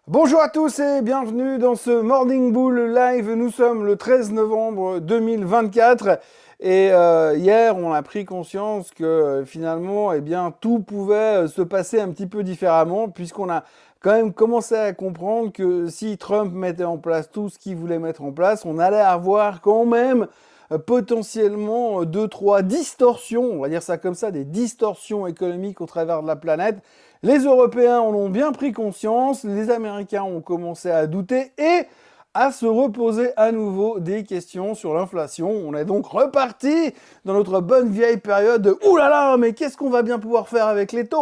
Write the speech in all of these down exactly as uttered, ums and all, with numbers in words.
Bonjour à tous et bienvenue dans ce Morning Bull Live. Nous sommes le treize novembre deux mille vingt-quatre et euh, hier on a pris conscience que euh, finalement eh bien, tout pouvait euh, se passer un petit peu différemment puisqu'on a quand même commencé à comprendre que si Trump mettait en place tout ce qu'il voulait mettre en place, on allait avoir quand même euh, potentiellement deux, trois distorsions, on va dire ça comme ça, des distorsions économiques au travers de la planète. Les Européens en ont bien pris conscience, les Américains ont commencé à douter et à se reposer à nouveau des questions sur l'inflation. On est donc reparti dans notre bonne vieille période de « Ouh là là, mais qu'est-ce qu'on va bien pouvoir faire avec les taux ?»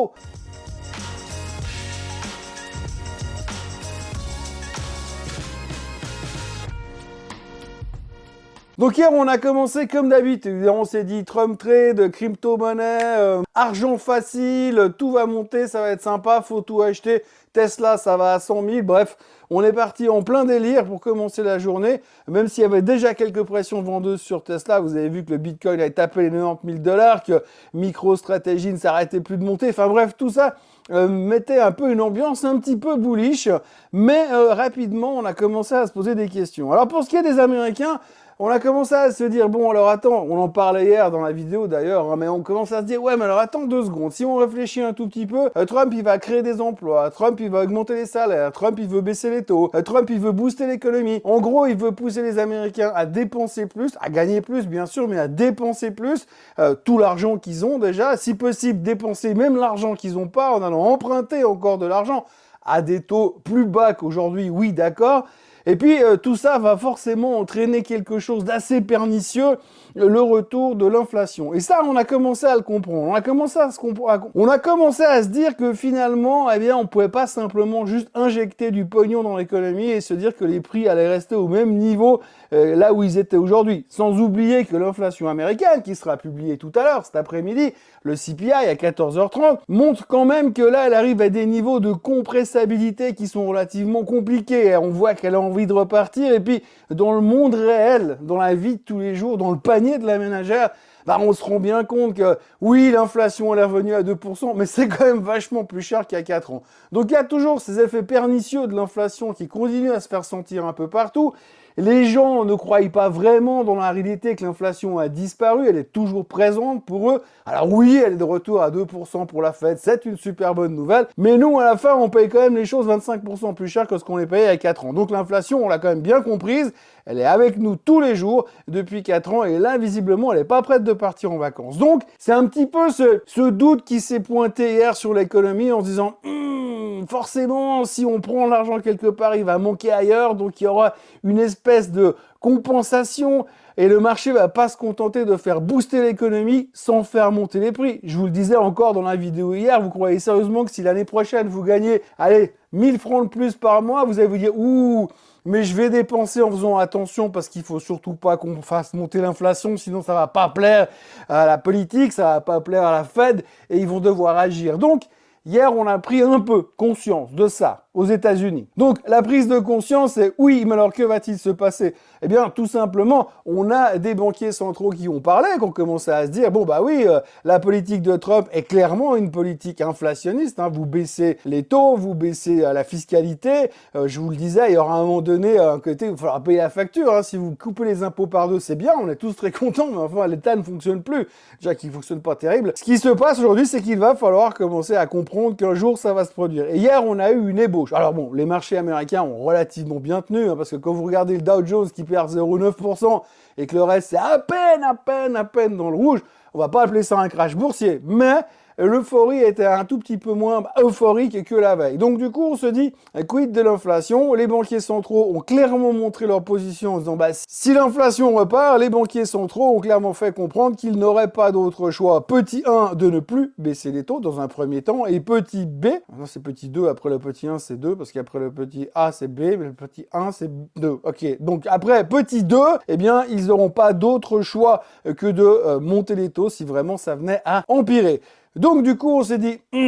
Donc hier, on a commencé comme d'habitude. On s'est dit Trump trade, crypto-monnaie, euh, argent facile, tout va monter, ça va être sympa, faut tout acheter. Tesla, ça va à cent mille. Bref, on est parti en plein délire pour commencer la journée. Même s'il y avait déjà quelques pressions vendeuses sur Tesla, vous avez vu que le Bitcoin a tapé les quatre-vingt-dix mille dollars, que MicroStrategy ne s'arrêtait plus de monter. Enfin bref, tout ça euh, mettait un peu une ambiance un petit peu bullish. Mais euh, rapidement, on a commencé à se poser des questions. Alors pour ce qui est des Américains, on a commencé à se dire, bon, alors attends, on en parlait hier dans la vidéo d'ailleurs, hein, mais on commence à se dire, ouais, mais alors attends deux secondes, si on réfléchit un tout petit peu, euh, Trump, il va créer des emplois, Trump, il va augmenter les salaires, Trump, il veut baisser les taux, euh, Trump, il veut booster l'économie. En gros, il veut pousser les Américains à dépenser plus, à gagner plus, bien sûr, mais à dépenser plus, euh, tout l'argent qu'ils ont déjà, si possible, dépenser même l'argent qu'ils n'ont pas en allant emprunter encore de l'argent à des taux plus bas qu'aujourd'hui, oui, d'accord. Et puis euh, tout ça va forcément entraîner quelque chose d'assez pernicieux, le retour de l'inflation. Et ça, on a commencé à le comprendre. On a commencé à se comprendre. On a commencé à se dire que finalement, eh bien, on pouvait pas simplement juste injecter du pognon dans l'économie et se dire que les prix allaient rester au même niveau euh, là où ils étaient aujourd'hui. Sans oublier que l'inflation américaine, qui sera publiée tout à l'heure, cet après-midi, le C P I à quatorze heures trente, montre quand même que là, elle arrive à des niveaux de compressabilité qui sont relativement compliqués. On voit qu'elle a envie de repartir. Et puis, dans le monde réel, dans la vie de tous les jours, dans le panier de la ménagère, bah, on se rend bien compte que, oui, l'inflation, elle est revenue à deux pour cent, mais c'est quand même vachement plus cher qu'il y a quatre ans. Donc, il y a toujours ces effets pernicieux de l'inflation qui continuent à se faire sentir un peu partout. Les gens ne croient pas vraiment dans la réalité que l'inflation a disparu, elle est toujours présente pour eux. Alors oui, elle est de retour à deux pour cent pour la Fed, c'est une super bonne nouvelle, mais nous, à la fin, on paye quand même les choses vingt-cinq pour cent plus cher que ce qu'on les payait il y a quatre ans. Donc l'inflation, on l'a quand même bien comprise, elle est avec nous tous les jours depuis quatre ans, et là, visiblement, elle n'est pas prête de partir en vacances. Donc, c'est un petit peu ce, ce doute qui s'est pointé hier sur l'économie en se disant hm, forcément, si on prend l'argent quelque part, il va manquer ailleurs, donc il y aura une espèce de compensation et le marché va pas se contenter de faire booster l'économie sans faire monter les prix. Je vous le disais encore dans la vidéo hier, vous croyez sérieusement que si l'année prochaine vous gagnez, allez, mille francs de plus par mois, vous allez vous dire, ouh, mais je vais dépenser en faisant attention parce qu'il faut surtout pas qu'on fasse monter l'inflation, sinon ça va pas plaire à la politique, ça va pas plaire à la Fed et ils vont devoir agir. Donc, hier, on a pris un peu conscience de ça aux États-Unis. Donc, la prise de conscience, c'est oui, mais alors que va-t-il se passer? Eh bien, tout simplement, on a des banquiers centraux qui ont parlé, qui ont commencé à se dire, bon, bah oui, euh, la politique de Trump est clairement une politique inflationniste. Hein, vous baissez les taux, vous baissez euh, la fiscalité. Euh, je vous le disais, il y aura un moment donné un côté, il va falloir payer la facture. Hein, si vous coupez les impôts par deux, c'est bien, on est tous très contents, mais enfin, l'État ne fonctionne plus. Déjà qu'il ne fonctionne pas terrible. Ce qui se passe aujourd'hui, c'est qu'il va falloir commencer à comprendre qu'un jour, ça va se produire. Et hier, on a eu une ébauche. Alors bon, les marchés américains ont relativement bien tenu, hein, parce que quand vous regardez le Dow Jones qui perd zéro virgule neuf pour cent et que le reste c'est à peine, à peine, à peine dans le rouge, on va pas appeler ça un crash boursier, mais l'euphorie était un tout petit peu moins euphorique que la veille. Donc du coup, on se dit, quid de l'inflation? Les banquiers centraux ont clairement montré leur position en disant, bah, si l'inflation repart, les banquiers centraux ont clairement fait comprendre qu'ils n'auraient pas d'autre choix. Petit un, de ne plus baisser les taux dans un premier temps, et petit B, non c'est petit deux, après le petit un c'est deux, parce qu'après le petit A c'est B, mais le petit un c'est deux. Ok, donc après petit deux, eh bien, ils n'auront pas d'autre choix que de euh, monter les taux si vraiment ça venait à empirer. Donc du coup, on s'est dit, hum,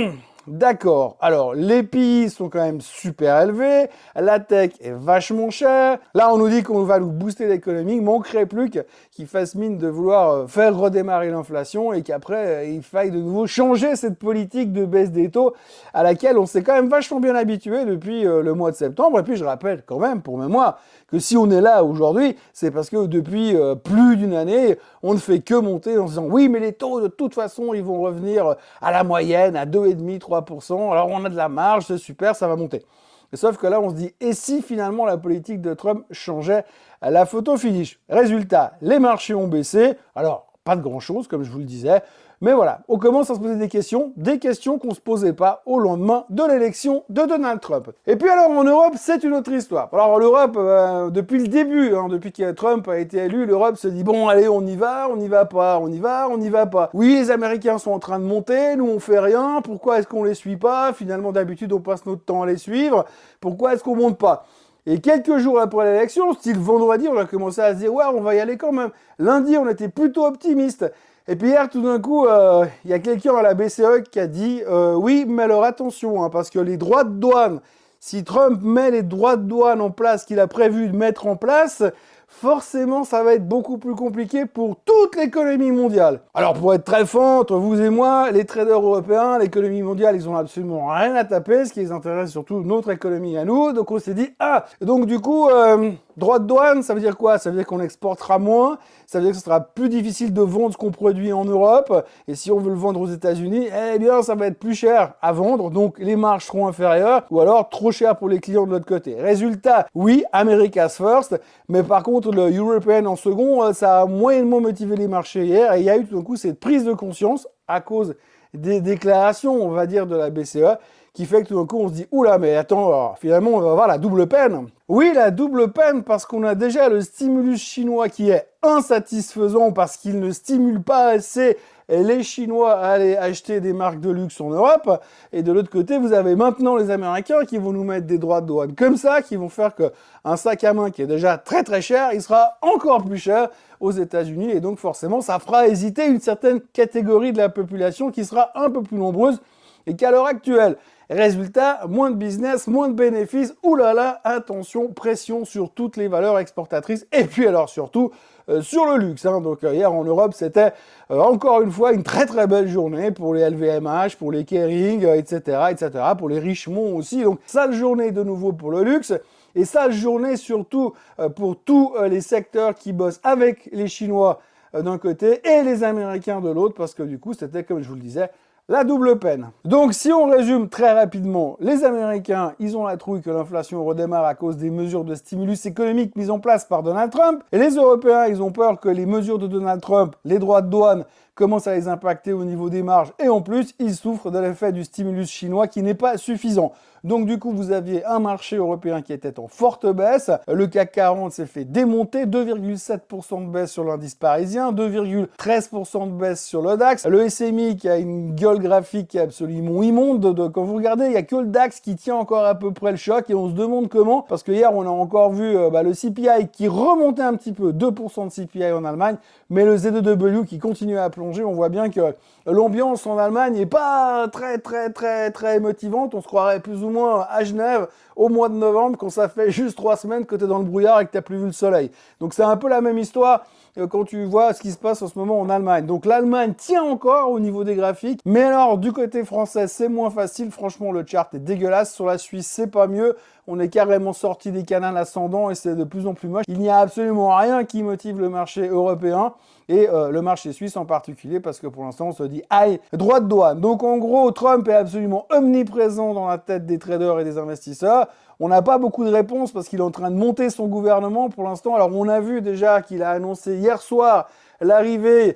d'accord. Alors, les pays sont quand même super élevés, la tech est vachement chère. Là, on nous dit qu'on va nous booster l'économie. Il manquerait plus qu'ils fassent mine de vouloir faire redémarrer l'inflation et qu'après, il faille de nouveau changer cette politique de baisse des taux à laquelle on s'est quand même vachement bien habitué depuis le mois de septembre. Et puis, je rappelle quand même, pour mémoire, que si on est là aujourd'hui, c'est parce que depuis plus d'une année, on ne fait que monter en se disant « Oui, mais les taux, de toute façon, ils vont revenir à la moyenne, à deux virgule cinq à trois pour cent. Alors, on a de la marge, c'est super, ça va monter. » Sauf que là, on se dit « Et si finalement la politique de Trump changeait la photo finish ?» Résultat, les marchés ont baissé. Alors, pas de grand-chose, comme je vous le disais. Mais voilà, on commence à se poser des questions, des questions qu'on ne se posait pas au lendemain de l'élection de Donald Trump. Et puis alors en Europe, c'est une autre histoire. Alors l'Europe, euh, depuis le début, hein, depuis que Trump a été élu, l'Europe se dit bon allez on y va, on n'y va pas, on y va, on n'y va pas. Oui, les Américains sont en train de monter, nous on fait rien, pourquoi est-ce qu'on les suit pas? Finalement d'habitude on passe notre temps à les suivre, pourquoi est-ce qu'on monte pas? Et quelques jours après l'élection, style vendredi, on a commencé à se dire ouais on va y aller quand même. Lundi on était plutôt optimiste. Et puis hier, tout d'un coup, il euh, y a quelqu'un à la B C E qui a dit euh, « Oui, mais alors attention, hein, parce que les droits de douane, si Trump met les droits de douane en place qu'il a prévu de mettre en place, forcément, ça va être beaucoup plus compliqué pour toute l'économie mondiale. » Alors, pour être très franc, entre vous et moi, les traders européens, l'économie mondiale, ils ont absolument rien à taper. Ce qui les intéresse, surtout notre économie à nous. Donc, on s'est dit « Ah !» Donc, du coup... Euh, droit de douane, ça veut dire quoi? Ça veut dire qu'on exportera moins, ça veut dire que ce sera plus difficile de vendre ce qu'on produit en Europe, et si on veut le vendre aux États-Unis, eh bien ça va être plus cher à vendre, donc les marges seront inférieures, ou alors trop cher pour les clients de l'autre côté. Résultat, oui, America's first, mais par contre le European en second, ça a moyennement motivé les marchés hier, et il y a eu tout d'un coup cette prise de conscience à cause des déclarations, on va dire, de la B C E, qui fait que tout d'un coup on se dit « Oula, mais attends, alors, finalement on va avoir la double peine ». Oui, la double peine parce qu'on a déjà le stimulus chinois qui est insatisfaisant parce qu'il ne stimule pas assez les Chinois à aller acheter des marques de luxe en Europe. Et de l'autre côté, vous avez maintenant les Américains qui vont nous mettre des droits de douane comme ça, qui vont faire qu'un sac à main qui est déjà très très cher, il sera encore plus cher aux États-Unis. Et donc forcément, ça fera hésiter une certaine catégorie de la population qui sera un peu plus nombreuse et qu'à l'heure actuelle. Résultat, moins de business, moins de bénéfices, oulala, attention, pression sur toutes les valeurs exportatrices, et puis alors surtout euh, sur le luxe. Hein. Donc euh, hier en Europe, c'était euh, encore une fois une très très belle journée pour les L V M H, pour les Kering, euh, et cetera, et cetera, pour les Richemont aussi. Donc sale journée de nouveau pour le luxe, et sale journée surtout euh, pour tous euh, les secteurs qui bossent avec les Chinois euh, d'un côté et les Américains de l'autre, parce que du coup, c'était, comme je vous le disais, la double peine. Donc si on résume très rapidement, les Américains, ils ont la trouille que l'inflation redémarre à cause des mesures de stimulus économique mises en place par Donald Trump. Et les Européens, ils ont peur que les mesures de Donald Trump, les droits de douane, commencent à les impacter au niveau des marges. Et en plus, ils souffrent de l'effet du stimulus chinois qui n'est pas suffisant. Donc du coup, vous aviez un marché européen qui était en forte baisse. Le C A C quarante s'est fait démonter, deux virgule sept pour cent de baisse sur l'indice parisien, deux virgule treize pour cent de baisse sur le DAX. Le S M I qui a une gueule graphique qui est absolument immonde. De, de, quand vous regardez, il n'y a que le DAX qui tient encore à peu près le choc et on se demande comment. Parce que hier, on a encore vu euh, bah, le C P I qui remontait un petit peu, deux pour cent de C P I en Allemagne, mais le Z deux W qui continue à plonger. On voit bien que l'ambiance en Allemagne n'est pas très très très très motivante. On se croirait plus ou moins à Genève au mois de novembre quand ça fait juste trois semaines que tu es dans le brouillard et que tu n'as plus vu le soleil. Donc c'est un peu la même histoire quand tu vois ce qui se passe en ce moment en Allemagne. Donc l'Allemagne tient encore au niveau des graphiques, mais alors du côté français c'est moins facile. Franchement le chart est dégueulasse. Sur la Suisse c'est pas mieux. On est carrément sorti des canals ascendants et c'est de plus en plus moche. Il n'y a absolument rien qui motive le marché européen et euh, le marché suisse en particulier parce que pour l'instant on se dit aïe, droit de douane. Donc en gros Trump est absolument omniprésent dans la tête des traders et des investisseurs. On n'a pas beaucoup de réponses parce qu'il est en train de monter son gouvernement pour l'instant. Alors on a vu déjà qu'il a annoncé hier soir l'arrivée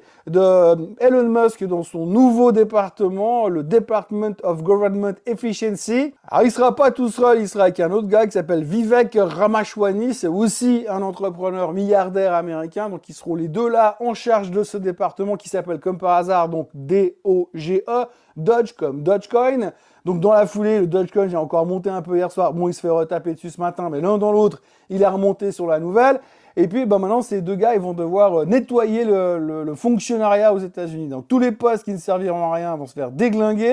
de Elon Musk dans son nouveau département, le Department of Government Efficiency. Alors il sera pas tout seul, il sera avec un autre gars qui s'appelle Vivek Ramaswamy, c'est aussi un entrepreneur milliardaire américain, donc ils seront les deux là en charge de ce département qui s'appelle comme par hasard donc D O G E, Doge comme Dogecoin. Donc dans la foulée, le Dogecoin, j'ai encore monté un peu hier soir, bon il se fait retaper dessus ce matin, mais l'un dans l'autre, il est remonté sur la nouvelle. Et puis ben maintenant, ces deux gars, ils vont devoir nettoyer le, le, le fonctionnariat aux États-Unis. Donc tous les postes qui ne serviront à rien vont se faire déglinguer.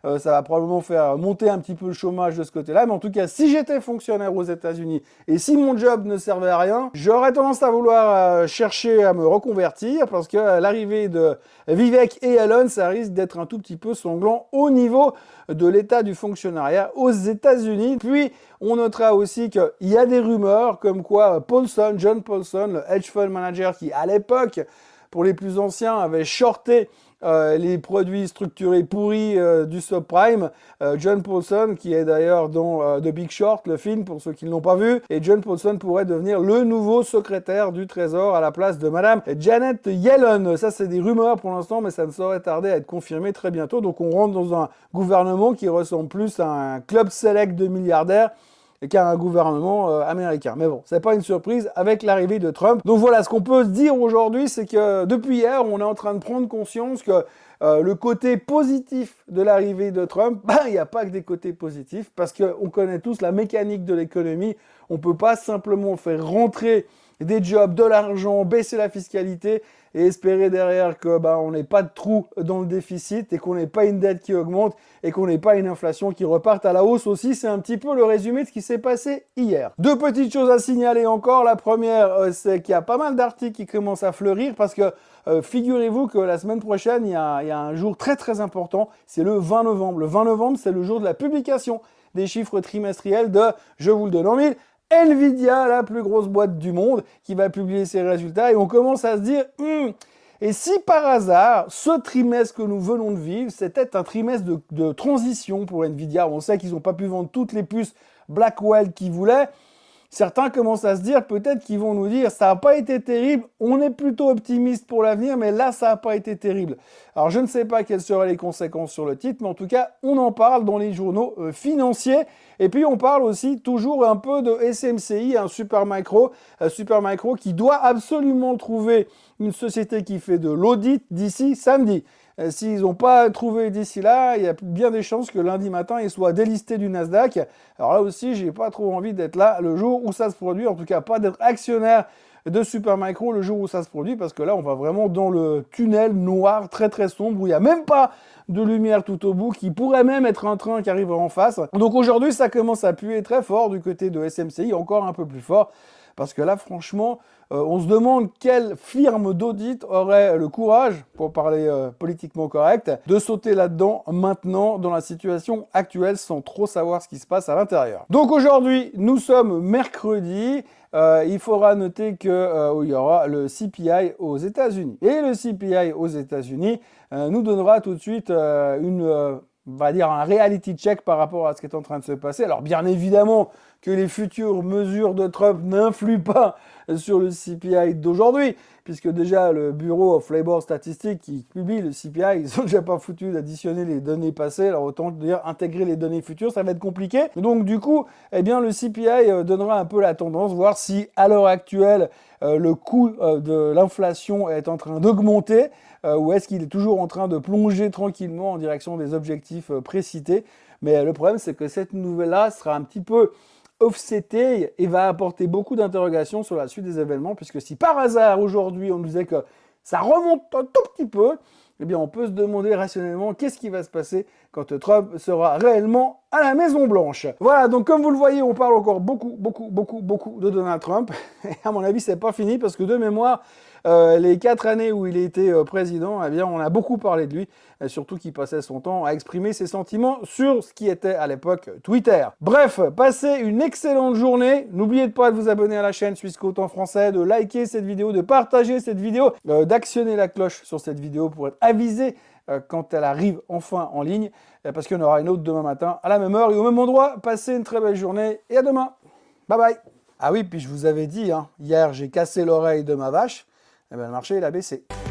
Euh, ça va probablement faire monter un petit peu le chômage de ce côté-là. Mais en tout cas, si j'étais fonctionnaire aux États-Unis et si mon job ne servait à rien, j'aurais tendance à vouloir euh, chercher à me reconvertir parce que euh, l'arrivée de Vivek et Elon, ça risque d'être un tout petit peu sanglant au niveau de l'état du fonctionnariat aux États-Unis. Puis, on notera aussi qu'il y a des rumeurs comme quoi Paulson, John Paulson, le hedge fund manager qui, à l'époque, pour les plus anciens, avait shorté euh, les produits structurés pourris euh, du subprime. Euh, John Paulson, qui est d'ailleurs dans euh, The Big Short, le film, pour ceux qui ne l'ont pas vu. Et John Paulson pourrait devenir le nouveau secrétaire du Trésor à la place de Madame Janet Yellen. Ça, c'est des rumeurs pour l'instant, mais ça ne saurait tarder à être confirmé très bientôt. Donc, on rentre dans un gouvernement qui ressemble plus à un club select de milliardaires qu'à un gouvernement euh, américain. Mais bon, c'est pas une surprise avec l'arrivée de Trump. Donc voilà, ce qu'on peut se dire aujourd'hui, c'est que depuis hier, on est en train de prendre conscience que euh, le côté positif de l'arrivée de Trump, bah, il n'y a pas que des côtés positifs, parce qu'on connaît tous la mécanique de l'économie. On peut pas simplement faire rentrer des jobs, de l'argent, baisser la fiscalité et espérer derrière que bah, on n'ait pas de trou dans le déficit et qu'on n'ait pas une dette qui augmente et qu'on n'ait pas une inflation qui reparte à la hausse aussi. C'est un petit peu le résumé de ce qui s'est passé hier. Deux petites choses à signaler encore. La première, euh, c'est qu'il y a pas mal d'articles qui commencent à fleurir parce que euh, figurez-vous que la semaine prochaine, il y a, il y a un jour très très important, c'est le vingt novembre. Le vingt novembre, c'est le jour de la publication des chiffres trimestriels de, je vous le donne en mille, Nvidia, la plus grosse boîte du monde, qui va publier ses résultats. Et on commence à se dire, hmm, et si par hasard, ce trimestre que nous venons de vivre, c'était un trimestre de, de transition pour Nvidia. On sait qu'ils n'ont pas pu vendre toutes les puces Blackwell qu'ils voulaient. Certains commencent à se dire peut-être qu'ils vont nous dire ça n'a pas été terrible, on est plutôt optimiste pour l'avenir, mais là ça n'a pas été terrible. Alors je ne sais pas quelles seraient les conséquences sur le titre, mais en tout cas on en parle dans les journaux euh, financiers. Et puis on parle aussi toujours un peu de S M C I, un Supermicro, un Supermicro qui doit absolument trouver une société qui fait de l'audit d'ici samedi. Euh, S'ils n'ont pas trouvé d'ici là, il y a bien des chances que lundi matin, ils soient délistés du Nasdaq. Alors là aussi, j'ai pas trop envie d'être là le jour où ça se produit, en tout cas pas d'être actionnaire de Supermicro le jour où ça se produit, parce que là, on va vraiment dans le tunnel noir très très sombre, où il n'y a même pas de lumière tout au bout, qui pourrait même être un train qui arrive en face. Donc aujourd'hui, ça commence à puer très fort du côté de S M C I, encore un peu plus fort, parce que là, franchement, euh, on se demande quelle firme d'audit aurait le courage, pour parler euh, politiquement correct, de sauter là-dedans maintenant, dans la situation actuelle, sans trop savoir ce qui se passe à l'intérieur. Donc aujourd'hui, nous sommes mercredi. Euh, il faudra noter qu'il euh, y aura le C P I aux États-Unis. Et le C P I aux États-Unis euh, nous donnera tout de suite euh, une... Euh, on va dire un reality check par rapport à ce qui est en train de se passer. Alors bien évidemment que les futures mesures de Trump n'influent pas sur le C P I d'aujourd'hui, puisque déjà le Bureau of Labor Statistics qui publie le C P I, ils sont déjà pas foutus d'additionner les données passées, alors autant dire intégrer les données futures, ça va être compliqué. Donc du coup, eh bien le C P I donnera un peu la tendance, voir si à l'heure actuelle euh, le coût euh, de l'inflation est en train d'augmenter, euh, ou est-ce qu'il est toujours en train de plonger tranquillement en direction des objectifs euh, précités. Mais euh, le problème, c'est que cette nouvelle-là sera un petit peu offsetée et va apporter beaucoup d'interrogations sur la suite des événements, puisque si par hasard aujourd'hui on nous disait que ça remonte un tout petit peu, eh bien on peut se demander rationnellement qu'est-ce qui va se passer quand Trump sera réellement à la Maison Blanche. Voilà, donc comme vous le voyez, on parle encore beaucoup, beaucoup, beaucoup, beaucoup de Donald Trump. Et à mon avis, c'est pas fini, parce que de mémoire, euh, les quatre années où il était euh, président, eh bien on a beaucoup parlé de lui, et surtout qu'il passait son temps à exprimer ses sentiments sur ce qui était à l'époque Twitter. Bref, passez une excellente journée. N'oubliez pas de vous abonner à la chaîne Swissquote en français, de liker cette vidéo, de partager cette vidéo, euh, d'actionner la cloche sur cette vidéo pour être avisé euh, quand elle arrive enfin en ligne, euh, parce qu'il y en aura une autre demain matin à la même heure et au même endroit. Passez une très belle journée et à demain. Bye bye. Ah oui, puis je vous avais dit, hein, hier j'ai cassé l'oreille de ma vache, et bien le marché il a baissé.